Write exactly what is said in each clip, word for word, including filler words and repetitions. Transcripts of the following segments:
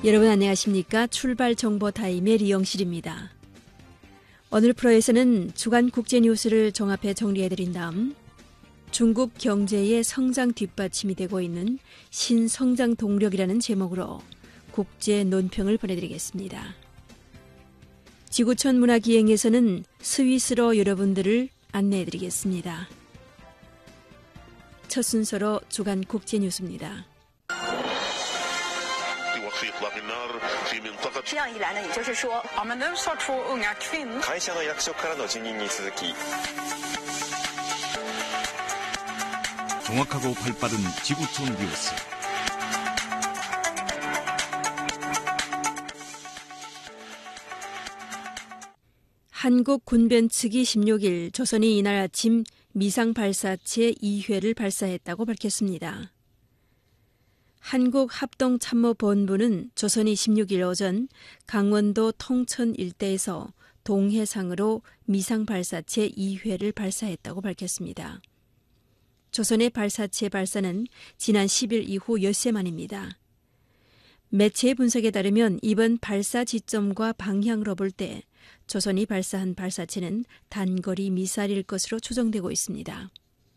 여러분 안녕하십니까? 출발 정보 타임의 리영실입니다. 오늘 프로에서는 주간 국제 뉴스를 종합해 정리해드린 다음 중국 경제의 성장 뒷받침이 되고 있는 신성장 동력이라는 제목으로 국제 논평을 보내드리겠습니다. 지구촌 문화기행에서는 스위스로 여러분들을 안내해드리겠습니다. 첫 순서로 주간 국제 뉴스입니다. 这样一来呢，也就是说，我们能说出 unga kvinnor 会社の役職からの辞任に続き 정확하고 발빠른 지구촌 뉴스. 한국 군변 측이 십육 일 조선이 이날 아침 미상 발사체 이 회를 발사했다고 밝혔습니다. 한국합동참모본부는 조선이 십육 일 오전 강원도 통천 일대에서 동해상으로 미상 발사체 이 회를 발사했다고 밝혔습니다. 조선의 발사체 발사는 지난 십 일 이후 엿새 만입니다. 매체 분석에 따르면 이번 발사 지점과 방향으로 볼 때 조선이 발사한 발사체는 단거리 미사일일 것으로 추정되고 있습니다.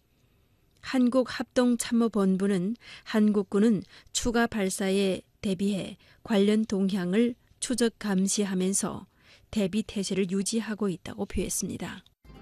한국합동참모본부는 한국군은 추가 발사에 대비해 관련 동향을 추적 감시하면서 대비 태세를 유지하고 있다고 표했습니다.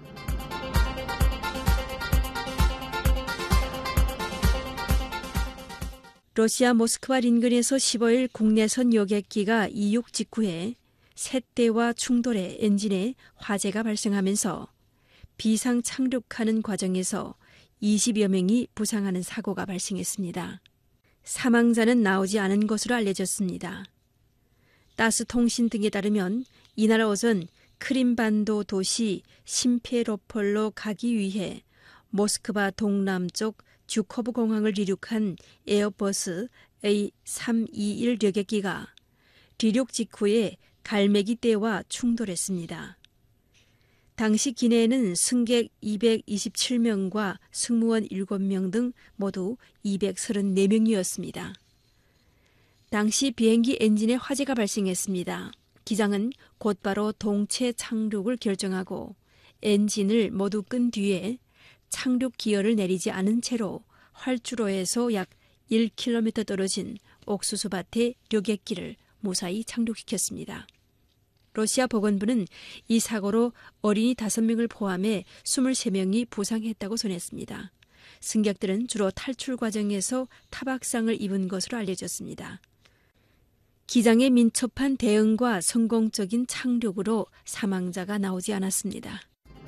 러시아 모스크바 인근에서 십오 일 국내선 여객기가 이륙 직후에 셋대와 충돌해 엔진에 화재가 발생하면서 비상 착륙하는 과정에서 이십여 명이 부상하는 사고가 발생했습니다. 사망자는 나오지 않은 것으로 알려졌습니다. 따스통신 등에 따르면 이날 오전 크림반도 도시 심페로폴로 가기 위해 모스크바 동남쪽 주코브 공항을 이륙한 에어버스 에이 삼이일 여객기가離陸 직후에 갈매기 떼와 충돌했습니다. 당시 기내에는 승객 이백이십칠 명과 승무원 일곱 명 등 모두 이백삼십사 명이었습니다. 당시 비행기 엔진에 화재가 발생했습니다. 기장은 곧바로 동체 착륙을 결정하고 엔진을 모두 끈 뒤에 착륙 기어를 내리지 않은 채로 활주로에서 약 일 킬로미터 떨어진 옥수수밭에 여객기를 무사히 착륙시켰습니다. 러시아 보건부는 이 사고로 어린이 다섯 명을 포함해 이십삼 명이 부상했다고 전했습니다. 승객들은 주로 탈출 과정에서 타박상을 입은 것으로 알려졌습니다. 기장의 민첩한 대응과 성공적인 착륙으로 사망자가 나오지 않았습니다.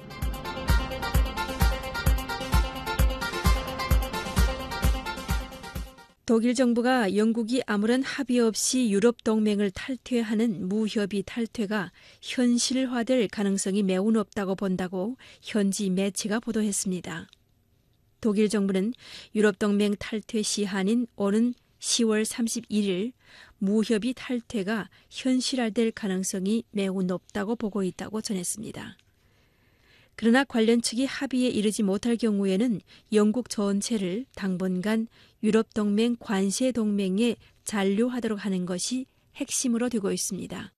독일 정부가 영국이 아무런 합의 없이 유럽 동맹을 탈퇴하는 무협의 탈퇴가 현실화될 가능성이 매우 높다고 본다고 현지 매체가 보도했습니다. 독일 정부는 유럽 동맹 탈퇴 시한인 오는 시월 삼십일일 무협의 탈퇴가 현실화될 가능성이 매우 높다고 보고 있다고 전했습니다. 그러나 관련 측이 합의에 이르지 못할 경우에는 영국 전체를 당분간 유럽동맹 관세동맹에 잔류하도록 하는 것이 핵심으로 두고 있습니다.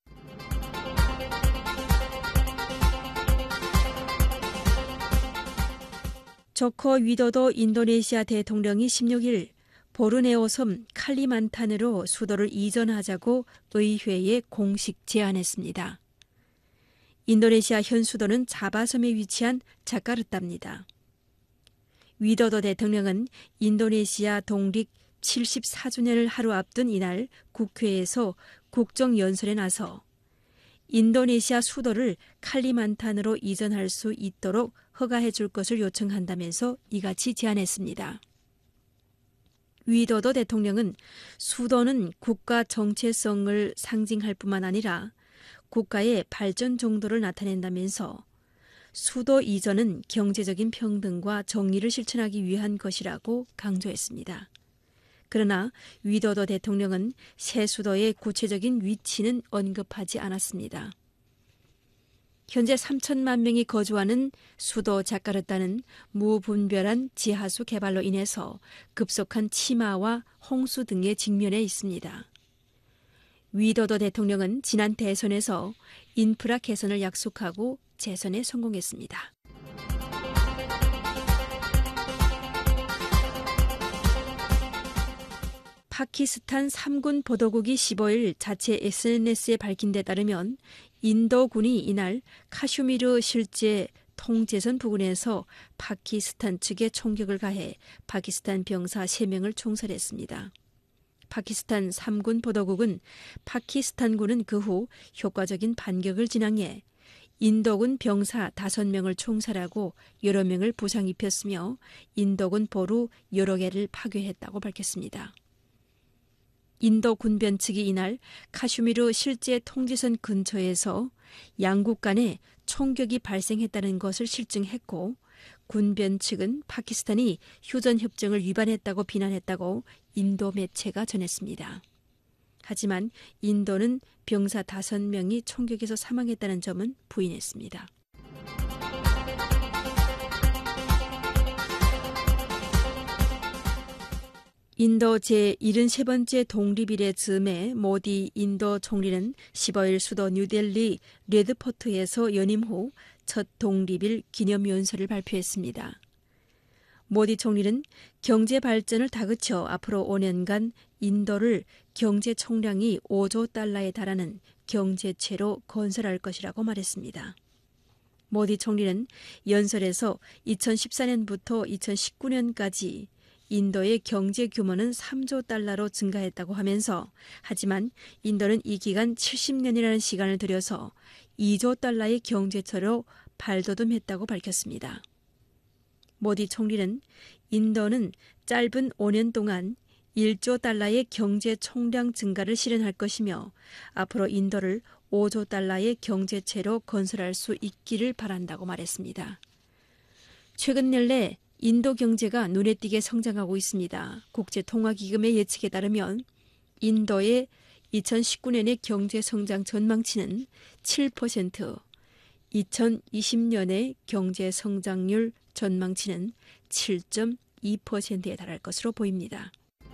조코 위도도 인도네시아 대통령이 십육 일 보르네오 섬 칼리만탄으로 수도를 이전하자고 의회에 공식 제안했습니다. 인도네시아 현 수도는 자바섬에 위치한 자카르타입니다. 위도도 대통령은 인도네시아 독립 칠십사 주년을 하루 앞둔 이날 국회에서 국정연설에 나서 인도네시아 수도를 칼리만탄으로 이전할 수 있도록 허가해 줄 것을 요청한다면서 이같이 제안했습니다. 위도도 대통령은 수도는 국가 정체성을 상징할 뿐만 아니라 국가의 발전 정도를 나타낸다면서 수도 이전은 경제적인 평등과 정의를 실천하기 위한 것이라고 강조했습니다. 그러나 위도도 대통령은 새 수도의 구체적인 위치는 언급하지 않았습니다. 현재 삼천만 명이 거주하는 수도 자카르타는 무분별한 지하수 개발로 인해서 급속한 치마와 홍수 등에 직면해 있습니다. 위도도 대통령은 지난 대선에서 인프라 개선을 약속하고 재선에 성공했습니다. 파키스탄 삼군 보도국이 십오일 자체 에스엔에스에 밝힌 데 따르면 인도군이 이날 카슈미르 실제 통제선 부근에서 파키스탄 측에 총격을 가해 파키스탄 병사 세 명을 총살했습니다. 파키스탄 삼군 보도국은 파키스탄군은 그 후 효과적인 반격을 진행해 인도군 병사 다섯 명을 총살하고 여러 명을 부상 입혔으며 인도군 보루 여러 개를 파괴했다고 밝혔습니다. 인도 군변 측이 이날 카슈미르 실제 통제선 근처에서 양국 간에 총격이 발생했다는 것을 실증했고 군변 측은 파키스탄이 휴전협정을 위반했다고 비난했다고 인도 매체가 전했습니다. 하지만 인도는 병사 다섯 명이 총격에서 사망했다는 점은 부인했습니다. 인도 제칠십삼 번째 독립일의 즈음에 모디 인도 총리는 십오일 수도 뉴델리 레드포트에서 연임 후 첫 독립일 기념연설을 발표했습니다. 모디 총리는 경제 발전을 다그쳐 앞으로 오 년간 인도를 경제 총량이 오조 달러에 달하는 경제체로 건설할 것이라고 말했습니다. 모디 총리는 연설에서 이천십사 년부터 이천십구 년까지 인도의 경제 규모는 삼조 달러로 증가했다고 하면서 하지만 인도는 이 기간 칠십 년이라는 시간을 들여서 이조 달러의 경제체로 발돋움했다고 밝혔습니다. 모디 총리는 인도는 짧은 오 년 동안 일조 달러의 경제 총량 증가를 실현할 것이며 앞으로 인도를 오조 달러의 경제체로 건설할 수 있기를 바란다고 말했습니다. 최근 연내 인도 경제가 눈에 띄게 성장하고 있습니다. 국제통화기금의 예측에 따르면 인도의 이천십구 년의 경제 성장 전망치는 칠 퍼센트, 이천이십 년의 경제 성장률 전망치는 칠 점 이 퍼센트에 달할 것으로 보입니다.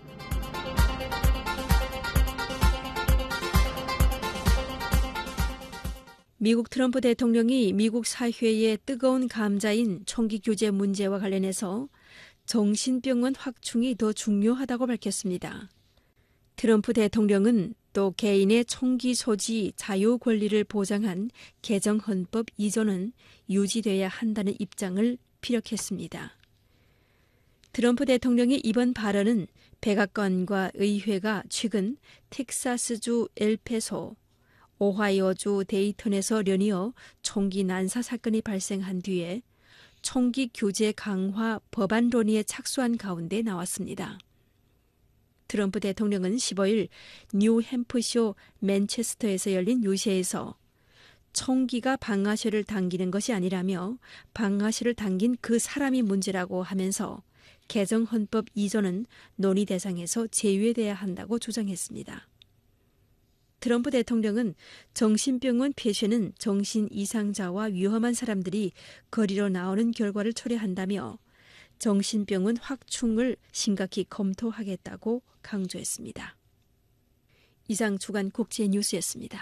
미국 트럼프 대통령이 미국 사회의 뜨거운 감자인 총기 규제 문제와 관련해서 정신병원 확충이 더 중요하다고 밝혔습니다. 트럼프 대통령은 또 개인의 총기 소지 자유 권리를 보장한 개정 헌법 이전은 유지돼야 한다는 입장을 피력했습니다. 트럼프 대통령의 이번 발언은 백악관과 의회가 최근 텍사스주 엘페소, 오하이오주 데이턴에서 연이어 총기 난사 사건이 발생한 뒤에 총기 규제 강화 법안 논의에 착수한 가운데 나왔습니다. 트럼프 대통령은 십오일 뉴햄프셔 맨체스터에서 열린 유세에서 총기가 방아쇠를 당기는 것이 아니라며 방아쇠를 당긴 그 사람이 문제라고 하면서 개정 헌법 이전은 논의 대상에서 제외돼야 한다고 주장했습니다. 트럼프 대통령은 정신병원 폐쇄는 정신 이상자와 위험한 사람들이 거리로 나오는 결과를 초래한다며 정신병원 확충을 심각히 검토하겠다고 강조했습니다. 이상 주간 국제 뉴스였습니다.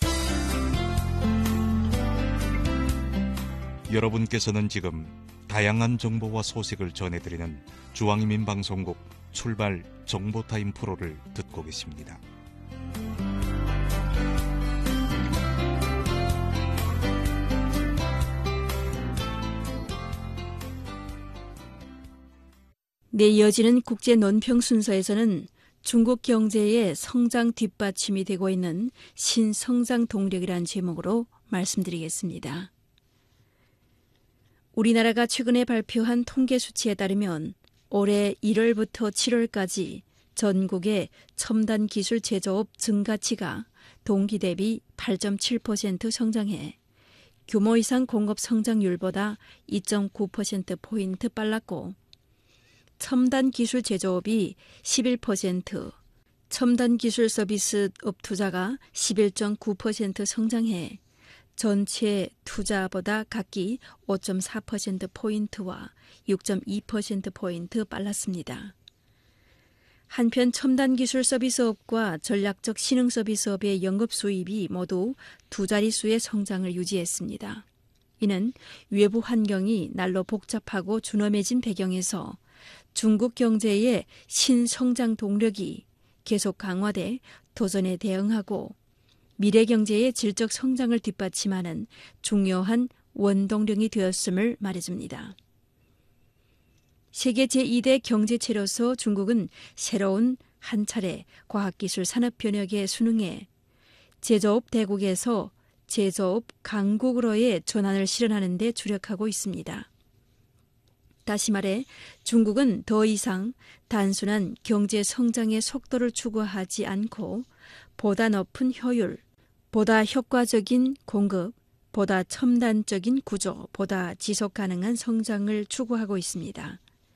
여러분께서는 지금 다양한 정보와 소식을 전해드리는 중앙인민방송국 출발 정보타임 프로를 듣고 계십니다. 네, 이어지는 국제 논평 순서에서는 중국 경제의 성장 뒷받침이 되고 있는 신성장 동력이라는 제목으로 말씀드리겠습니다. 우리나라가 최근에 발표한 통계 수치에 따르면 올해 일월부터 칠월까지 전국의 첨단 기술 제조업 증가치가 동기 대비 팔 점 칠 퍼센트 성장해 규모 이상 공업 성장률보다 이 점 구 퍼센트포인트 빨랐고 첨단 기술 제조업이 십일 퍼센트, 첨단 기술 서비스업 투자가 십일 점 구 퍼센트 성장해 전체 투자보다 각기 오 점 사 퍼센트포인트와 육 점 이 퍼센트포인트 빨랐습니다. 한편 첨단 기술 서비스업과 전략적 신흥 서비스업의 영업 수입이 모두 두 자릿수의 성장을 유지했습니다. 이는 외부 환경이 날로 복잡하고 준엄해진 배경에서 중국 경제의 신성장 동력이 계속 강화돼 도전에 대응하고 미래 경제의 질적 성장을 뒷받침하는 중요한 원동력이 되었음을 말해줍니다. 세계 제이 대 경제체로서 중국은 새로운 한 차례 과학기술 산업 변혁에 순응해 제조업 대국에서 제조업 강국으로의 전환을 실현하는 데 주력하고 있습니다. 다시 말해 중국은 더 이상 단순한 경제 성장의 속도를 추구하지 않고 보다 높은 효율, 보다 효과적인 공급, 보다 첨단적인 구조, 보다 지속 가능한 성장을 추구하고 있습니다.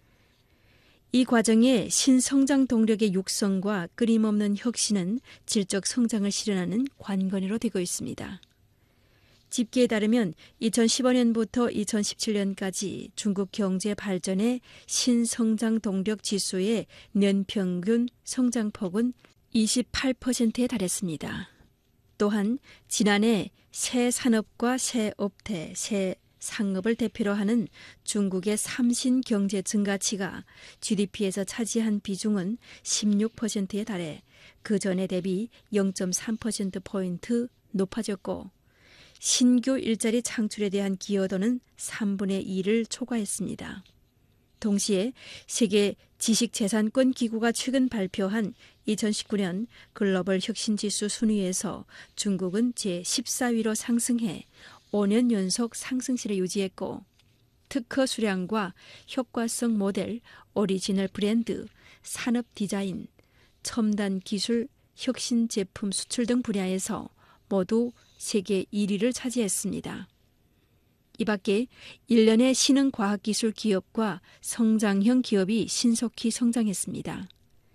이 과정에 신성장 동력의 육성과 끊임없는 혁신은 질적 성장을 실현하는 관건으로 되고 있습니다. 집계에 따르면 이천십오 년부터 이천십칠 년까지 중국 경제 발전의 신성장 동력 지수의 연평균 성장폭은 이십팔 퍼센트에 달했습니다. 또한 지난해 새 산업과 새 업태, 새 상업을 대표로 하는 중국의 삼신 경제 증가치가 지디피에서 차지한 비중은 십육 퍼센트에 달해 그 전에 대비 영 점 삼 퍼센트포인트 높아졌고 신규 일자리 창출에 대한 기여도는 삼분의 이를 초과했습니다. 동시에 세계 지식재산권 기구가 최근 발표한 이천십구 년 글로벌 혁신지수 순위에서 중국은 제십사 위로 상승해 오 년 연속 상승세를 유지했고 특허 수량과 효과성 모델, 오리지널 브랜드, 산업 디자인, 첨단 기술, 혁신 제품 수출 등 분야에서 모두 세계 일 위를 차지했습니다. 이 밖에 일련의 신흥 과학기술 기업과 성장형 기업이 신속히 성장했습니다.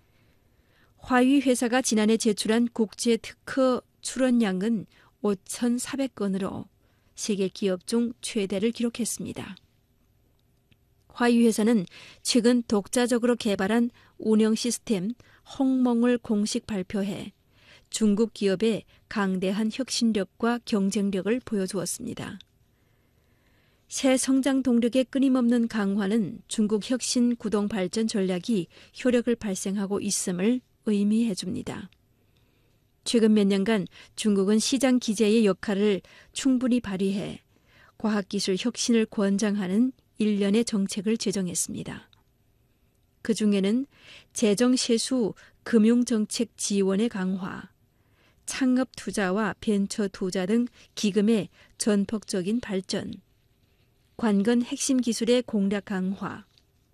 화웨이 회사가 지난해 제출한 국제 특허 출원량은 오천사백 건으로 세계 기업 중 최대를 기록했습니다. 화웨이 회사는 최근 독자적으로 개발한 운영 시스템 홍몽을 공식 발표해 중국 기업의 강대한 혁신력과 경쟁력을 보여주었습니다. 새 성장 동력의 끊임없는 강화는 중국 혁신 구동 발전 전략이 효력을 발생하고 있음을 의미해 줍니다. 최근 몇 년간 중국은 시장 기제의 역할을 충분히 발휘해 과학기술 혁신을 권장하는 일련의 정책을 제정했습니다. 그 중에는 재정세수 금융정책 지원의 강화, 창업 투자와 벤처 투자 등 기금의 전폭적인 발전, 관건 핵심 기술의 공략 강화,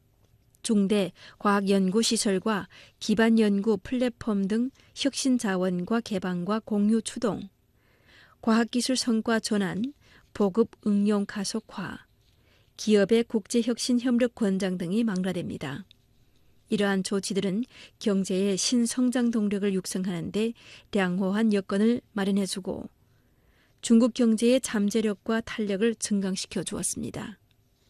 중대 과학연구시설과 기반연구 플랫폼 등 혁신 자원과 개방과 공유 추동, 과학기술 성과 전환, 보급 응용 가속화, 기업의 국제혁신 협력 권장 등이 망라됩니다. 이러한 조치들은 경제의 신성장 동력을 육성하는 데 량호한 여건을 마련해주고 중국 경제의 잠재력과 탄력을 증강시켜 주었습니다.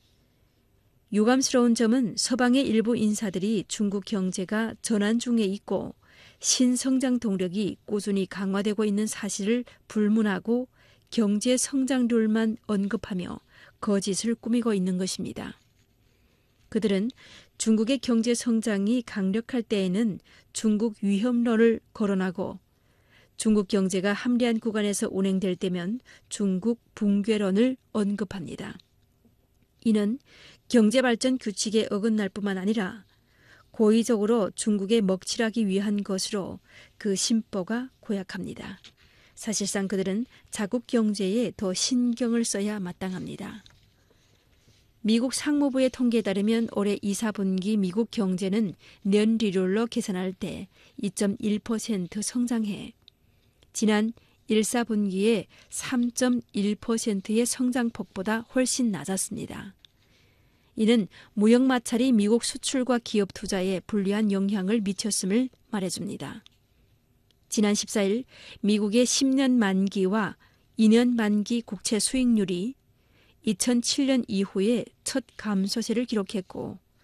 유감스러운 점은 서방의 일부 인사들이 중국 경제가 전환 중에 있고 신성장 동력이 꾸준히 강화되고 있는 사실을 불문하고 경제 성장률만 언급하며 거짓을 꾸미고 있는 것입니다. 그들은 중국의 경제 성장이 강력할 때에는 중국 위험론을 거론하고 중국 경제가 합리한 구간에서 운행될 때면 중국 붕괴론을 언급합니다. 이는 경제발전 규칙에 어긋날 뿐만 아니라 고의적으로 중국에 먹칠하기 위한 것으로 그 심보가 고약합니다. 사실상 그들은 자국 경제에 더 신경을 써야 마땅합니다. 미국 상무부의 통계에 따르면 올해 이, 사분기 미국 경제는 년리율로 계산할 때 이 점 일 퍼센트 성장해 지난 일, 사분기에 삼 점 일 퍼센트의 성장폭보다 훨씬 낮았습니다. 이는 무역 마찰이 미국 수출과 기업 투자에 불리한 영향을 미쳤음을 말해줍니다. 지난 십사 일 미국의 십 년 만기와 이 년 만기 국채 수익률이 이천칠 년 이후에 첫 감소세를 기록했고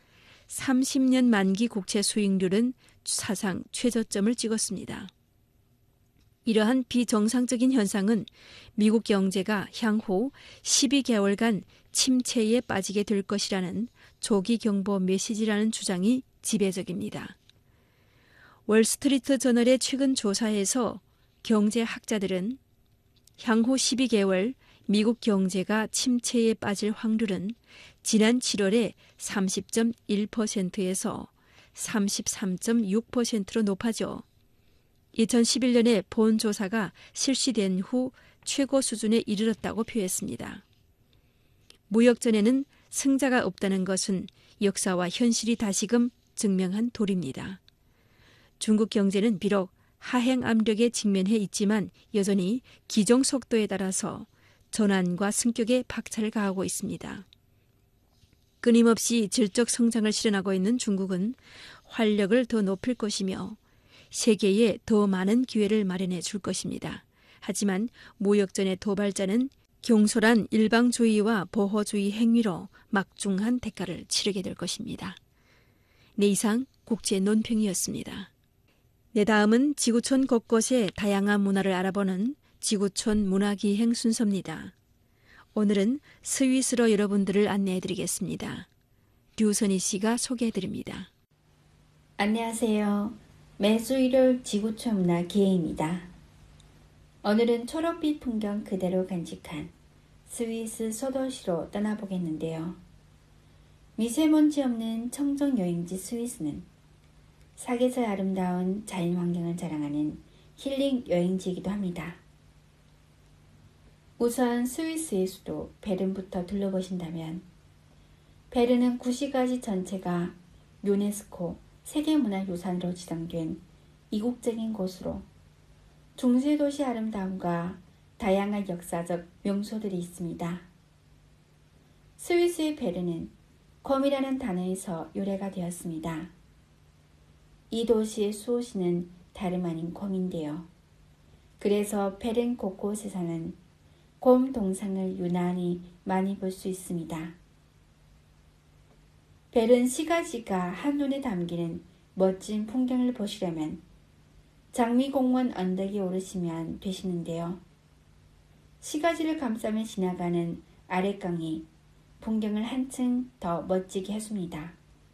삼십 년 만기 국채 수익률은 사상 최저점을 찍었습니다. 이러한 비정상적인 현상은 미국 경제가 향후 십이 개월간 침체에 빠지게 될 것이라는 조기 경보 메시지라는 주장이 지배적입니다. 월스트리트 저널의 최근 조사에서 경제학자들은 향후 십이 개월 미국 경제가 침체에 빠질 확률은 지난 칠월에 삼십 점 일 퍼센트에서 삼십삼 점 육 퍼센트로 높아져 이천십일 년에 본 조사가 실시된 후 최고 수준에 이르렀다고 표했습니다. 무역전에는 승자가 없다는 것은 역사와 현실이 다시금 증명한 도리입니다. 중국 경제는 비록 하행 압력에 직면해 있지만 여전히 기종 속도에 따라서 전환과 승격에 박차를 가하고 있습니다. 끊임없이 질적 성장을 실현하고 있는 중국은 활력을 더 높일 것이며 세계에 더 많은 기회를 마련해 줄 것입니다. 하지만 무역전의 도발자는 경솔한 일방주의와 보호주의 행위로 막중한 대가를 치르게 될 것입니다. 네, 이상 국제 논평이었습니다. 네, 다음은 지구촌 곳곳의 다양한 문화를 알아보는 지구촌 문화기행 순서입니다. 오늘은 스위스로 여러분들을 안내해드리겠습니다. 류선희 씨가 소개해드립니다. 안녕하세요. 매주 일요일 지구촌 문화기행입니다. 오늘은 초록빛 풍경 그대로 간직한 스위스 소도시로 떠나보겠는데요. 미세먼지 없는 청정 여행지 스위스는 사계절 아름다운 자연환경을 자랑하는 힐링 여행지이기도 합니다. 우선 스위스의 수도 베른부터 둘러보신다면 베른은 구시가지 전체가 유네스코 세계문화유산으로 지정된 이국적인 곳으로 중세도시 아름다움과 다양한 역사적 명소들이 있습니다. 스위스의 베른은 콤이라는 단어에서 유래가 되었습니다. 이 도시의 수호신은 다름 아닌 콤인데요. 그래서 베른 곳곳에서는 곰 동상을 유난히 많이 볼 수 있습니다. 베른 시가지가 한눈에 담기는 멋진 풍경을 보시려면 장미공원 언덕에 오르시면 되시는데요. 시가지를 감싸며 지나가는 아랫강이 풍경을 한층 더 멋지게 해줍니다.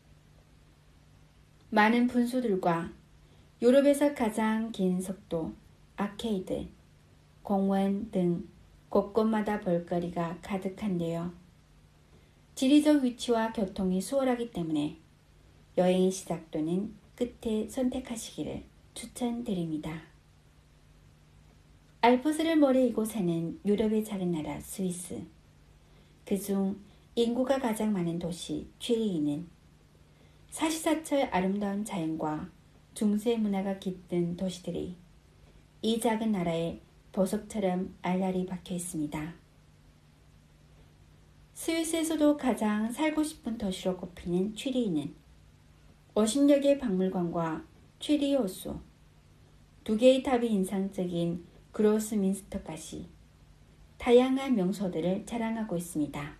많은 분수들과 유럽에서 가장 긴 석도, 아케이드, 공원 등 곳곳마다 볼거리가 가득한데요. 지리적 위치와 교통이 수월하기 때문에 여행의 시작 또는 끝에 선택하시기를 추천드립니다. 알프스를 머리이고 사는 유럽의 작은 나라 스위스. 그중 인구가 가장 많은 도시 취리히는 사시사철 아름다운 자연과 중세 문화가 깃든 도시들이 이 작은 나라에 보석처럼 알알이 박혀 있습니다. 스위스에서도 가장 살고 싶은 도시로 꼽히는 취리히는 오십여 개의 박물관과 취리히 호수, 두 개의 탑이 인상적인 그로스민스터까지 다양한 명소들을 자랑하고 있습니다.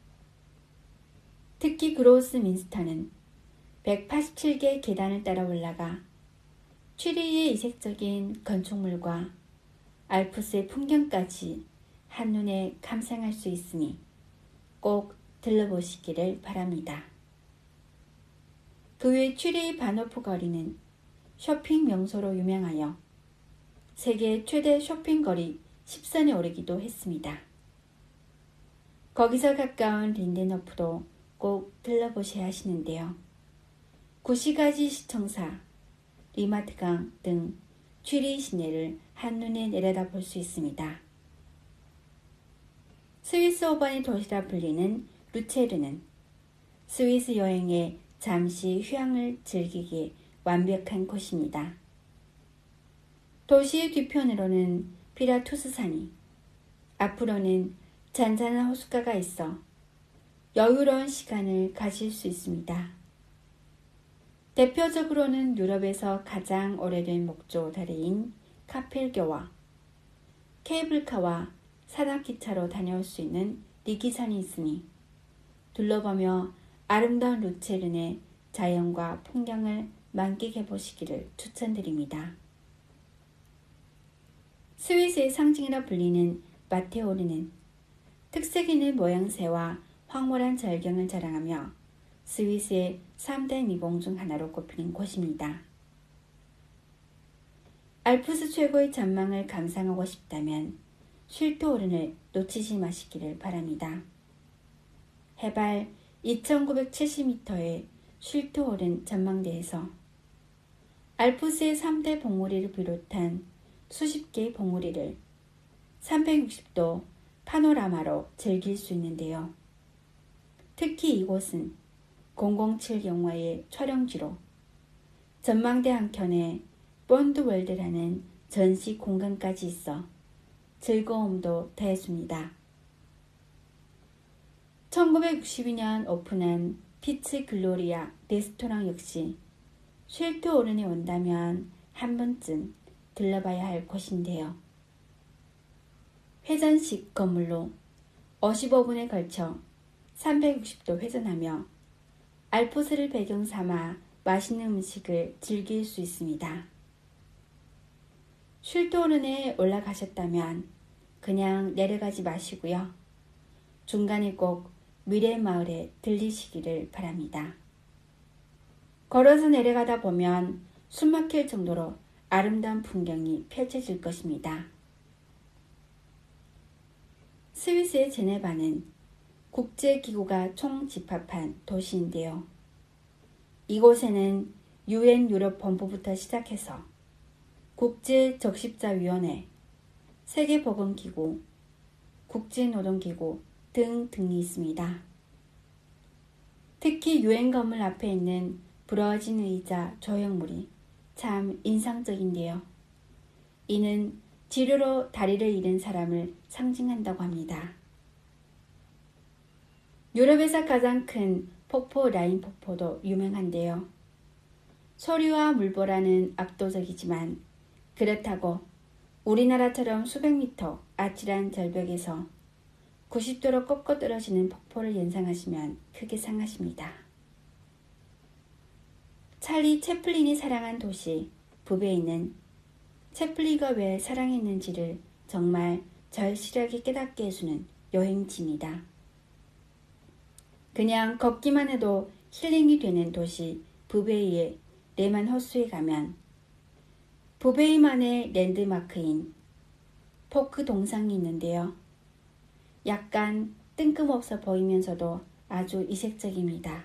특히 그로스민스터는 백팔십칠 개의 계단을 따라 올라가 취리히의 이색적인 건축물과 알프스의 풍경까지 한눈에 감상할 수 있으니 꼭 들러보시기를 바랍니다. 그 외 취리히 바노프 거리는 쇼핑 명소로 유명하여 세계 최대 쇼핑거리 십 선에 오르기도 했습니다. 거기서 가까운 린덴호프도 꼭 들러보셔야 하시는데요. 구시가지 시청사, 리마트강 등 취리히 시내를 한눈에 내려다볼 수 있습니다. 스위스 오반의 도시라 불리는 루체르는 스위스 여행에 잠시 휴양을 즐기기에 완벽한 곳입니다. 도시의 뒤편으로는 피라투스산이, 앞으로는 잔잔한 호숫가가 있어 여유로운 시간을 가질 수 있습니다. 대표적으로는 유럽에서 가장 오래된 목조 다리인 카펠교와 케이블카와 산악기차로 다녀올 수 있는 리기산이 있으니 둘러보며 아름다운 루체른의 자연과 풍경을 만끽해 보시기를 추천드립니다. 스위스의 상징이라 불리는 마테오르는 특색 있는 모양새와 황홀한 절경을 자랑하며 스위스의 삼 대 미봉 중 하나로 꼽히는 곳입니다. 알프스 최고의 전망을 감상하고 싶다면 쉴토오른을 놓치지 마시기를 바랍니다. 해발 이천구백칠십 미터의 쉴토오른 전망대에서 알프스의 삼 대 봉우리를 비롯한 수십 개의 봉우리를 삼백육십 도 파노라마로 즐길 수 있는데요. 특히 이곳은 공공칠 영화의 촬영지로 전망대 한켠에 본드월드라는 전시 공간까지 있어 즐거움도 더해줍니다. 천구백육십이 년 오픈한 피츠 글로리아 레스토랑 역시 쉴토오른에 온다면 한 번쯤 들러봐야 할 곳인데요. 회전식 건물로 오십오 분에 걸쳐 삼백육십 도 회전하며 알프스를 배경 삼아 맛있는 음식을 즐길 수 있습니다. 쉴토오른에 올라가셨다면 그냥 내려가지 마시고요. 중간에 꼭 미래마을에 들리시기를 바랍니다. 걸어서 내려가다 보면 숨막힐 정도로 아름다운 풍경이 펼쳐질 것입니다. 스위스의 제네바는 국제기구가 총집합한 도시인데요. 이곳에는 유엔 유럽 본부부터 시작해서 국제적십자위원회, 세계보건기구, 국제노동기구 등등이 있습니다. 특히 유엔 건물 앞에 있는 부러진 의자 조형물이 참 인상적인데요. 이는 지류로 다리를 잃은 사람을 상징한다고 합니다. 유럽에서 가장 큰 폭포 라인 폭포도 유명한데요. 소리와 물보라는 압도적이지만 그렇다고 우리나라처럼 수백 미터 아찔한 절벽에서 구십 도로 꺾어 떨어지는 폭포를 연상하시면 크게 상하십니다. 찰리 채플린이 사랑한 도시 부베이는 채플리가 왜 사랑했는지를 정말 절실하게 깨닫게 해주는 여행지입니다. 그냥 걷기만 해도 힐링이 되는 도시 부베이의 레만 호수에 가면 부베이만의 랜드마크인 포크 동상이 있는데요. 약간 뜬금없어 보이면서도 아주 이색적입니다.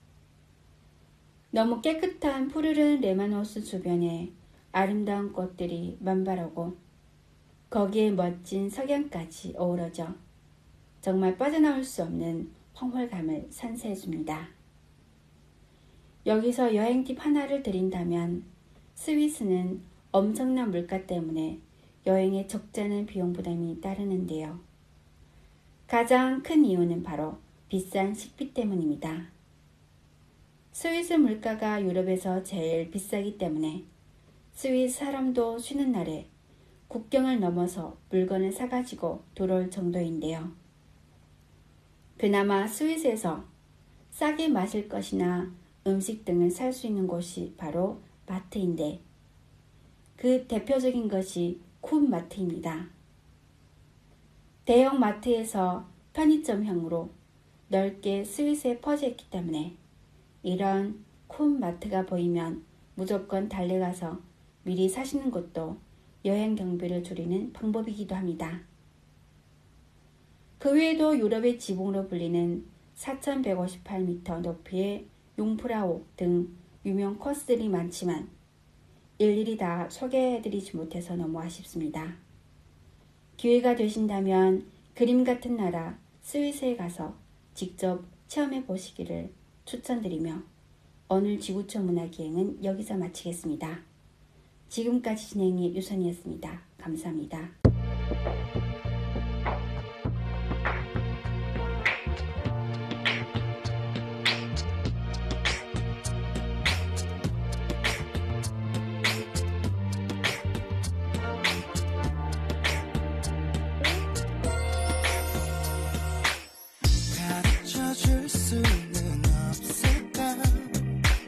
너무 깨끗한 푸르른 레만 호수 주변에 아름다운 꽃들이 만발하고 거기에 멋진 석양까지 어우러져 정말 빠져나올 수 없는 황홀감을 선사해줍니다. 여기서 여행 팁 하나를 드린다면 스위스는 엄청난 물가 때문에 여행에 적지 않은 비용 부담이 따르는데요. 가장 큰 이유는 바로 비싼 식비 때문입니다. 스위스 물가가 유럽에서 제일 비싸기 때문에 스위스 사람도 쉬는 날에 국경을 넘어서 물건을 사가지고 들어올 정도인데요. 그나마 스위스에서 싸게 마실 것이나 음식 등을 살 수 있는 곳이 바로 마트인데 그 대표적인 것이 쿤마트입니다. 대형 마트에서 편의점형으로 넓게 스위스에 퍼져 있기 때문에 이런 쿤마트가 보이면 무조건 달려가서 미리 사시는 것도 여행 경비를 줄이는 방법이기도 합니다. 그 외에도 유럽의 지붕으로 불리는 사천백오십팔 미터 높이의 융프라우 등 유명 코스들이 많지만 일일이 다 소개해드리지 못해서 너무 아쉽습니다. 기회가 되신다면 그림 같은 나라 스위스에 가서 직접 체험해 보시기를 추천드리며 오늘 지구촌 문화기행은 여기서 마치겠습니다. 지금까지 진행의 유선이었습니다. 감사합니다. 가르쳐줄 수는 없을까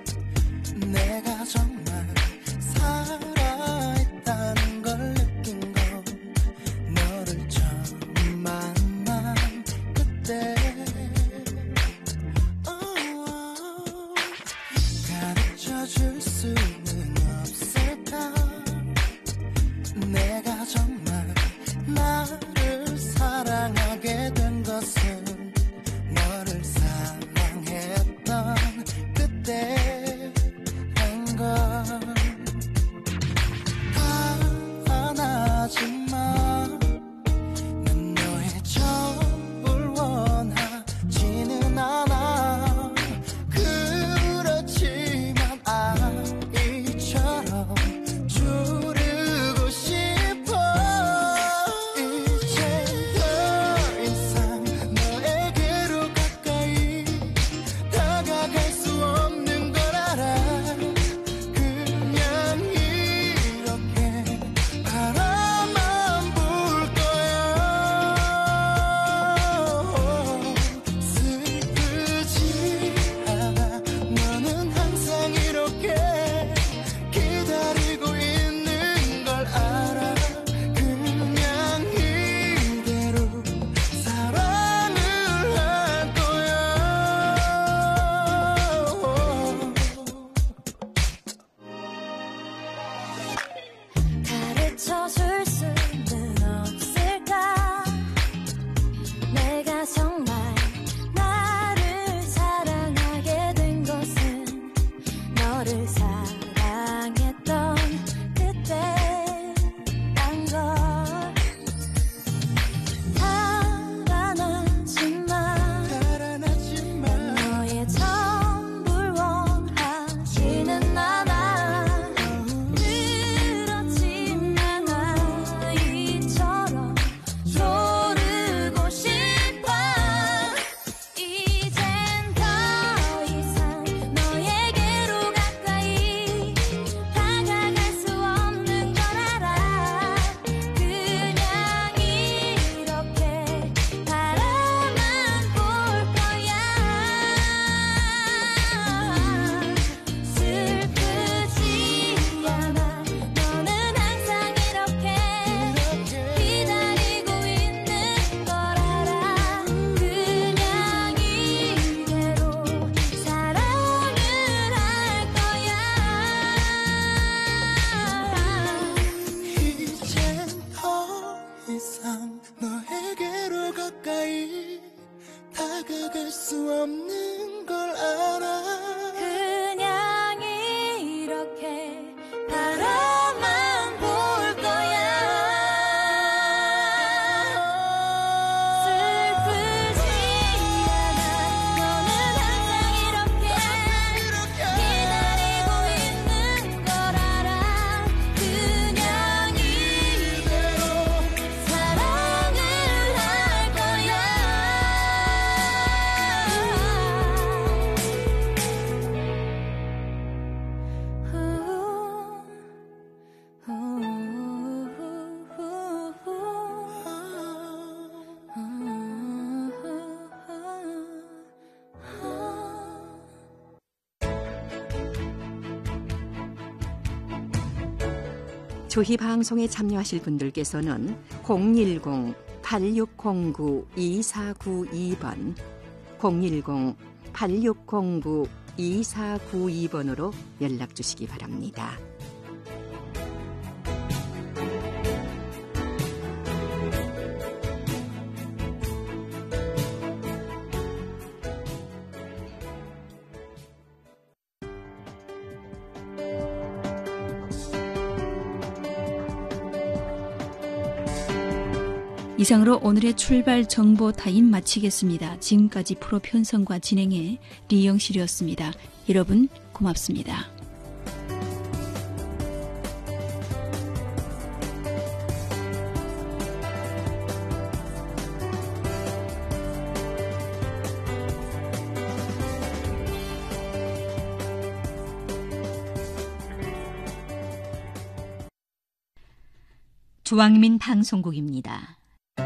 저희 방송에 참여하실 분들께서는 공일공 팔육공구 이사구이 번, 공일공 팔육공구 이사구이 번으로 연락 주시기 바랍니다. 이상으로 오늘의 출발 정보 타임 마치겠습니다. 지금까지 프로 편성과 진행의 리영실이었습니다. 여러분 고맙습니다. 주왕민 방송국입니다.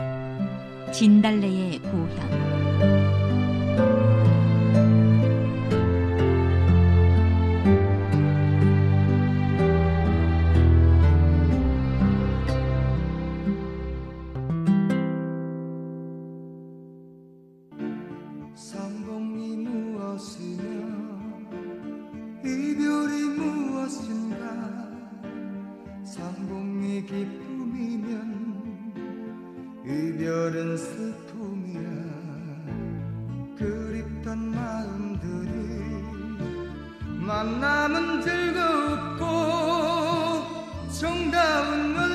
진달래의 고향. 상봉이 무엇이며 이별이 무엇인가. 상봉이 기쁨이면 이별은 슬픔이야. 그립던 마음들이 만남은 즐겁고 정다운